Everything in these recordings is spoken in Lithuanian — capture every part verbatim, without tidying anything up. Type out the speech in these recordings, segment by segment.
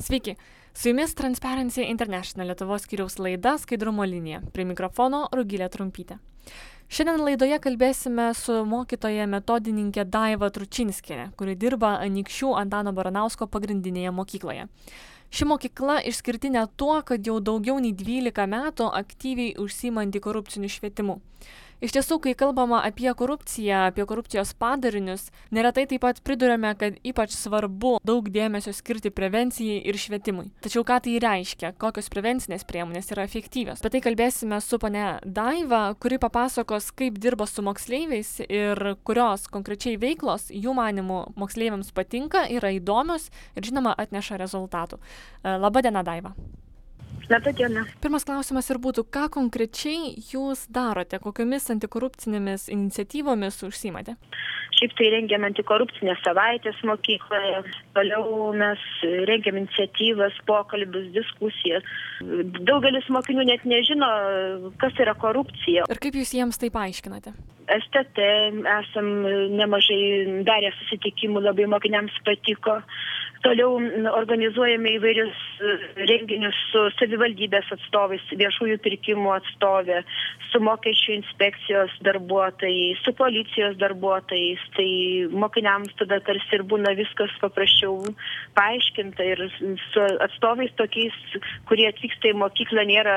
Sveiki, su jumis Transparency International Lietuvos skyriaus laida Skaidrumo linija. Prie mikrofono Rugilė Trumpytė. Šiandien laidoje kalbėsime su mokytoja metodininkė Daiva Tručinskienė, kuri dirba Anykščių Antano Baranausko pagrindinėje mokykloje. Ši mokykla išskirtinė tuo, kad jau daugiau nei dvylika metų aktyviai užsiima antikorupciniu švietimu. Iš tiesų, kai kalbama apie korupciją, apie korupcijos padarinius, neretai taip pat priduriame, kad ypač svarbu daug dėmesio skirti prevencijai ir švietimui. Tačiau ką tai reiškia, kokios prevencinės priemonės yra efektyvios? Apie tai kalbėsime su ponia Daiva, kuri papasakos, kaip dirba su moksleiviais ir kurios konkrečiai veiklos jų manimų moksleiviams patinka, yra įdomios ir žinoma atneša rezultatų. Labą dieną, Daiva. Labą dieną. Pirmas klausimas ir būtų, ką konkrečiai jūs darote, kokiomis antikorupcinėmis iniciatyvomis užsiimate? Šiaip tai rengiam antikorupcinės savaitės mokykloje, toliau mes rengiam iniciatyvas, pokalbius, diskusijas. Daugelis mokinių net nežino, kas yra korupcija. Ir kaip jūs jiems tai paaiškinate? S T T esam nemažai darę susitikimų, labai mokiniams patiko. Toliau organizuojame įvairius renginius su savivaldybės atstovais, viešųjų pirkimų atstovė, su mokesčių inspekcijos darbuotojais, su policijos darbuotojais. Tai mokiniams tada tarsi ir būna viskas paprasčiau paaiškinta ir su atstovais tokiais, kurie atvyksta į mokyklą, nėra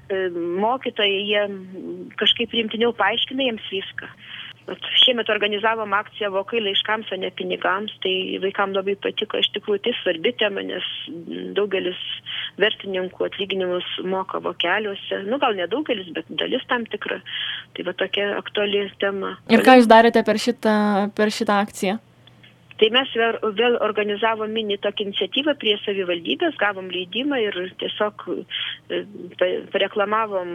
mokytojai, jie kažkaip rimtiniau paaiškina jiems viską. Šiemet organizavom akciją Vokai laiškams, o ne pinigams, tai vaikams labai patiko, iš tikrųjų tai svarbi tema, nes daugelis vertininkų atlyginimus moka vokeliuose, nu gal nedaugelis, bet dalis tam tikra, tai va tokia aktuali tema. Ir ką jūs darėte per šitą, per šitą akciją? Tai mes vėl, vėl organizavom mini tokią iniciatyvą prie savivaldybės, gavom leidimą ir tiesiog pareklamavom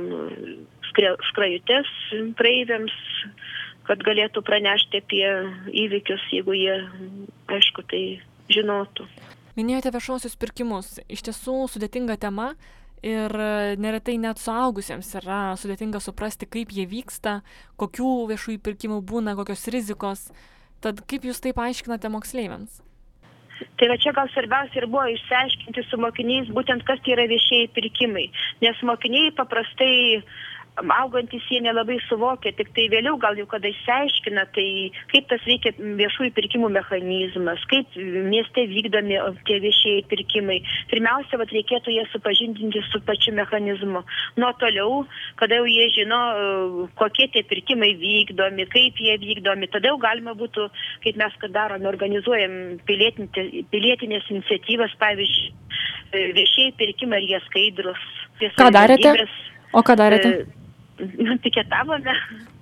skrajutes praeiviams, kad galėtų pranešti apie įvykius, jeigu jie, aišku, tai žinotų. Minėjote viešuosius pirkimus. Iš tiesų sudėtinga tema ir neretai net suaugusiems yra sudėtinga suprasti, kaip jie vyksta, kokių viešųjų pirkimų būna, kokios rizikos. Tad kaip jūs tai paaiškinate moksleiviams? Tai va čia gal svarbiausia ir buvo išsiaiškinti su mokiniais būtent, kas tai yra viešieji pirkimai. Nes mokiniai paprastai augantis jie nelabai suvokia, tik tai vėliau gal jau kada išsiaiškina, tai kaip tas veikia viešųjų pirkimų mechanizmas, kaip mieste vykdomi tie viešieji pirkimai. Pirmiausia, vat, reikėtų jie supažindinti su pačiu mechanizmu. Nuo toliau, kada jau jie žino, kokie tie pirkimai vykdomi, kaip jie vykdomi, tada jau galima būtų, kaip mes kad darome, organizuojam pilietinės iniciatyvas, pavyzdžiui, viešieji pirkimai, ar jie skaidrus. Ką darėte? O ką darėte? Piketavome.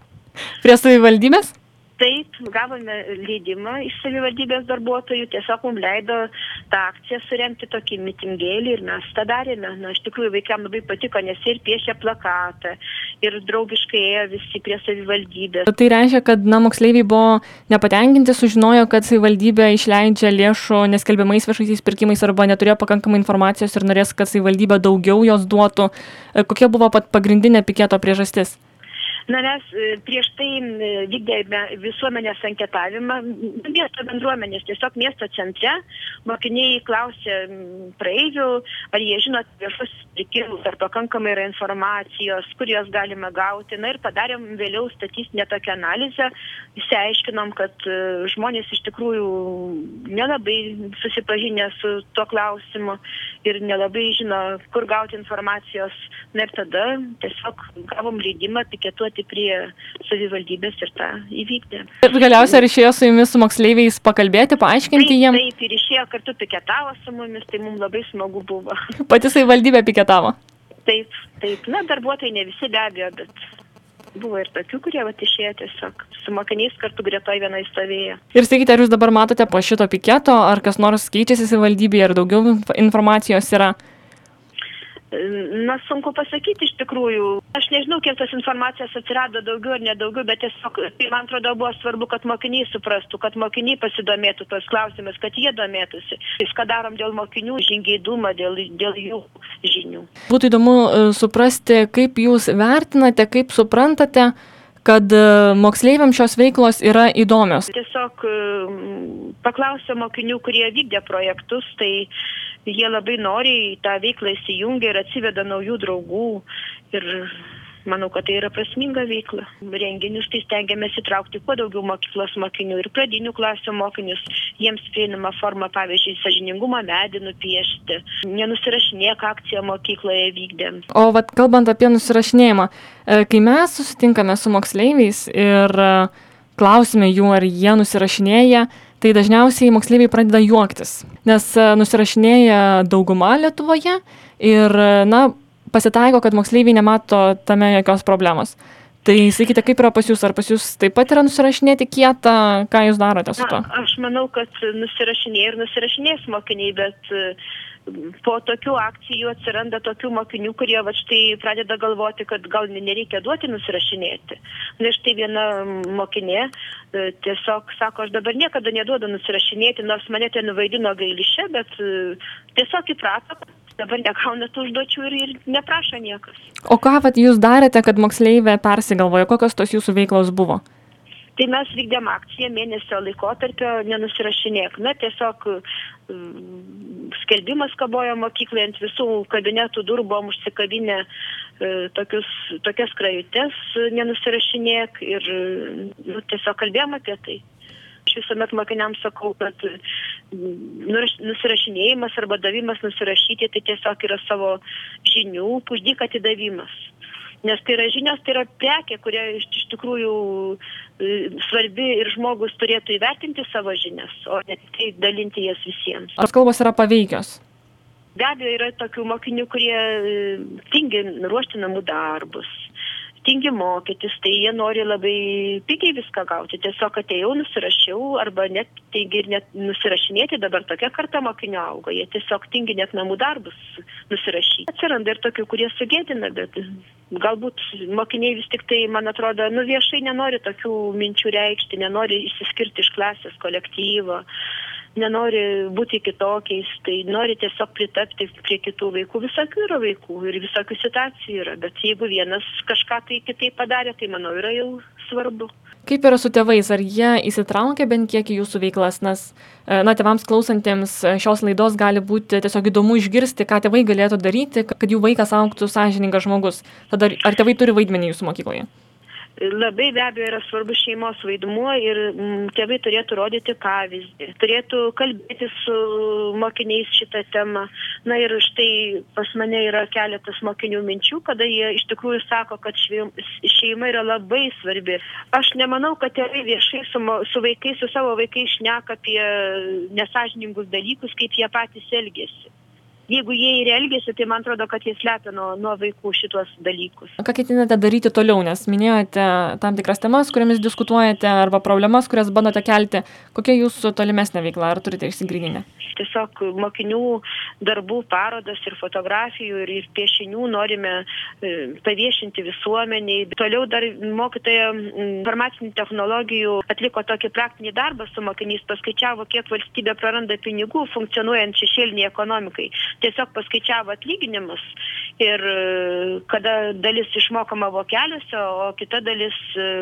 Prie savivaldybės? Taip, gavome leidimą iš savivaldybės darbuotojų, tiesiog mums leido tą akciją surengti tokį mitingėlį ir mes tą darėme. Na, iš tikrųjų, vaikams labai patiko, nes ir piešė plakatą, ir draugiškai ėjo visi prie savivaldybės. Tai reiškia, kad na, moksleiviai buvo nepatenkinti, sužinojo, kad savivaldybė išleidžia lėšų neskelbiamais viešaisiais pirkimais arba neturėjo pakankamai informacijos ir norės, kad savivaldybė daugiau jos duotų. Kokia buvo pat pagrindinė piketo priežastis? Na, mes prieš tai vykdėme visuomenės anketavimą, miesto bendruomenės, tiesiog miesto centre. Mokiniai klausė praeivių, ar jie žino viešus pirkimus, ar pakankamai yra informacijos, kur jos galima gauti. Na ir padarėm vėliau statistinę tokią analizę, išsiaiškinom, kad žmonės iš tikrųjų nelabai susipažinę su tuo klausimu ir nelabai žino, kur gauti informacijos. Na ir tada tiesiog gavom leidimą piketuoti prie savivaldybės ir tą įvykdė. Ir galiausiai ar išėjo su jumis, su moksleiviais pakalbėti, paaiškinti jiems? Taip, taip, ir išėjo kartu piketavo su mumis, tai mums labai smagu buvo. Pati savivaldybė piketavo? Taip, taip. Na, darbuotojai ne visi be abejo, bet buvo ir tokių, kurie vat išėjo tiesiog su mokiniais kartu gretoj vienai stovėjo. Ir sakykite, ar jūs dabar matote po šito piketo, ar kas nors keičiasi savivaldybėje, ar daugiau informacijos yra? Na, sunku pasakyti iš tikrųjų. Aš nežinau, kiek tos informacijos atsirado daugiau ar nedaugiau, bet tiesiog, man atrodo, buvo svarbu, kad mokiniai suprastų, kad mokiniai pasidomėtų tos klausimus, kad jie domėtųsi. Ką darom dėl mokinių žingeidumą, dėl, dėl jų žinių. Būtų įdomu suprasti, kaip jūs vertinate, kaip suprantate, kad moksleiviams šios veiklos yra įdomios. Tiesiog paklausė mokinių, kurie vykdė projektus, tai jie labai noriai tą veiklą įsijungia ir atsiveda naujų draugų ir manau, kad tai yra prasminga veikla. Renginius tai stengiamės įtraukti kuo daugiau mokyklos mokinių ir pradinių klasių mokinius, jiems prieinama forma, pavyzdžiui, sąžiningumą medį nupiešti, nenusirašinėk akciją mokykloje vykdėm. O vat kalbant apie nusirašinėjimą, kai mes susitinkame su moksleiviais ir klausime jų, ar jie nusirašinėja, tai dažniausiai moksleiviai pradeda juoktis, nes nusirašinėja dauguma Lietuvoje ir, na, pasitaiko, kad moksleiviai nemato tame jokios problemos. Tai sakykite, kaip yra pas jūs? Ar pas jūs taip pat yra nusirašinėti kietą? Ką jūs darote su to? Na, aš manau, kad nusirašinėja ir nusirašinės mokiniai, bet po tokių akcijų atsiranda tokių mokinių, kurie va štai pradeda galvoti, kad gal nereikia duoti nusirašinėti. Na štai viena mokinė tiesiog sako, aš dabar niekada neduodu nusirašinėti, nors mane ten vaidino gailiše, bet tiesiog įprato, dabar negauna tų užduočių ir, ir neprašo niekas. O ką vat jūs darėte, kad moksleivė persigalvojo? Kokios tos jūsų veiklos buvo? Tai mes vykdėm akciją mėnesio laikotarpio nenusirašinėk. Na, tiesiog skelbimas kabojo mokykloje, ant visų kabinetų durų buvom užsikabinę tokius, tokias skrajutes nenusirašinėk ir nu, tiesiog kalbėjom apie tai. Aš visuomet mokiniams sakau, kad nusirašinėjimas arba davimas nusirašyti tai tiesiog yra savo žinių puždyk atidavimas. Nes tai yra žinios, tai yra prekė, kuria iš, iš tikrųjų svarbi ir žmogus turėtų įvertinti savo žinias, o ne tai dalinti jas visiems. Ar kalbos yra paveikios? Be abejo, yra tokių mokinių, kurie tingi ruošti namų darbus. Tingi mokytis, tai jie nori labai pigiai viską gauti. Tiesiog atėjau, nusirašiau, arba net tingi ir net nusirašinėti, dabar tokia karta mokinio auga. Jie tiesiog tingi net namų darbus nusirašyti. Atsiranda ir tokių, kurie sugėdina, bet galbūt mokiniai vis tik tai, man atrodo, nu viešai nenori tokių minčių reikšti, nenori išsiskirti iš klasės kolektyvo, nenori būti kitokiais, tai nori tiesiog pritapti prie kitų vaikų. Visokių yra vaikų ir visokių situacijų yra, bet jeigu vienas kažką tai kitaip padarė, tai manau yra jau svarbu. Kaip yra su tėvais? Ar jie įsitraukia bent kiek į jūsų veiklas? Nes, na, tėvams klausantiems šios laidos gali būti tiesiog įdomu išgirsti, ką tėvai galėtų daryti, kad jų vaikas augtų sąžiningas žmogus. Tada ar tėvai turi vaidmenį jūsų mokykloje? Labai be abejo yra svarbus šeimos vaidmuo ir m, tėvai turėtų rodyti pavyzdį, turėtų kalbėti su mokiniais šitą temą. Na ir štai pas mane yra keletas mokinių minčių, kada jie iš tikrųjų sako, kad šeima yra labai svarbi. Aš nemanau, kad tėvai viešai su, su vaikais, su savo vaikais šneka apie nesąžiningus dalykus, kaip jie patys elgėsi. Jeigu jie ir elgėsi, tai man atrodo, kad jie slepia nuo, nuo vaikų šitos dalykus. Ką ketinate daryti toliau, nes minėjote tam tikras temas, kuriamis diskutuojate, arba problemas, kurias bandote kelti. Kokia jūsų tolimesnė veikla, ar turite išsigryninę? Tiesiog mokinių darbų parodas ir fotografijų ir, ir piešinių norime paviešinti visuomeniai. Toliau dar mokytoja informacinių technologijų atliko tokį praktinį darbą su mokiniais, paskaičiavo, kiek valstybė praranda pinigų funkcionuojant šešėliniai ekonomikai. Tiesiog paskaičiavo atlyginimus ir kada dalis išmokama vokeliuose, o kita dalis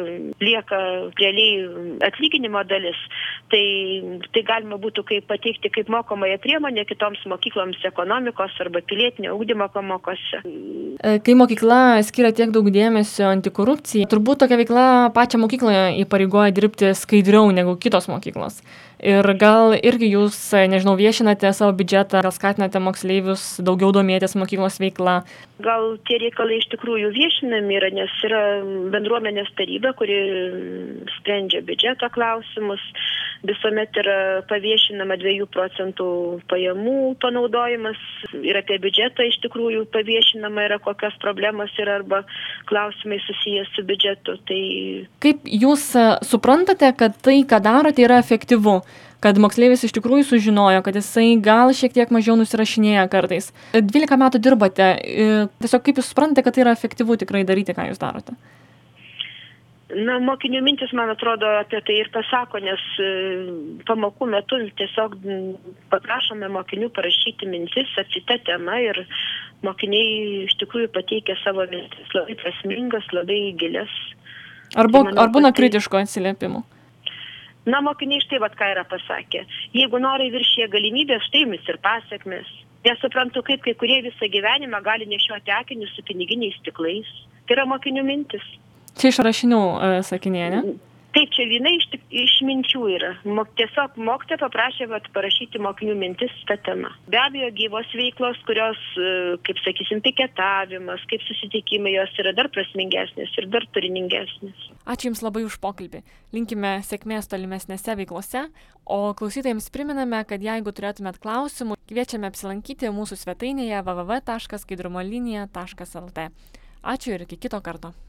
lieka realiai atlyginimo dalis, tai, tai galima būtų kaip pateikti kaip mokomąją priemonę kitoms mokykloms ekonomikos arba pilietinio ugdymo pamokose. Kai mokykla skiria tiek daug dėmesio antikorupcijai, turbūt tokia veikla pačią mokykloje įpareigoja dirbti skaidriau negu kitos mokyklos. Ir gal irgi jūs, nežinau, viešinate savo biudžetą, gal skatinate moksleivius daugiau domėtis mokyklos veikla? Gal tie reikalai iš tikrųjų viešinami yra, nes yra bendruomenės taryba, kuri sprendžia biudžeto klausimus. Visuomet yra paviešinama dviejų procentų pajamų panaudojimas ir apie biudžetą iš tikrųjų paviešinama yra, kokios problemos yra arba klausimai susijęs su biudžetu. Tai... Kaip jūs suprantate, kad tai, ką darote, yra efektyvu? Kad moksleivis iš tikrųjų sužinojo, kad jisai gal šiek tiek mažiau nusirašinėja kartais. dvylika metų dirbate. Tiesiog kaip jūs suprantate, kad tai yra efektyvu tikrai daryti, ką jūs darote? Na, mokinių mintis, man atrodo, apie tai ir pasako, nes pamokų metu tiesiog paprašome mokinių parašyti mintis apie tą temą ir mokiniai iš tikrųjų pateikia savo mintis labai prasmingas, labai gilias. Ar, bu, manau, ar būna kritiško atsiliepimų? Na, mokiniai štai vat ką yra pasakę. Jeigu norai viršyje galimybės, štai jums ir pasiekmes. Nesuprantu, kaip kai kurie visą gyvenimą gali nešioti akinius su piniginiais stiklais. Tai yra mokinių mintis. Čia iš rašinių uh, sakinėje, ne? Taip, čia viena iš, iš minčių yra. Mok, tiesiog mokytoja paprašė vat, parašyti mokinių mintis tą temą. Be abejo, gyvos veiklos, kurios, kaip sakysim, piketavimas, kaip susitikimai, jos yra dar prasmingesnės ir dar turiningesnės. Ačiū Jums labai už pokalbį. Linkime sėkmės tolimesnėse veiklose, o klausytojams priminame, kad jeigu turėtumėt klausimų, kviečiame apsilankyti mūsų svetainėje w w w taškas skaidrumo linija taškas l t. Ačiū ir iki kito karto.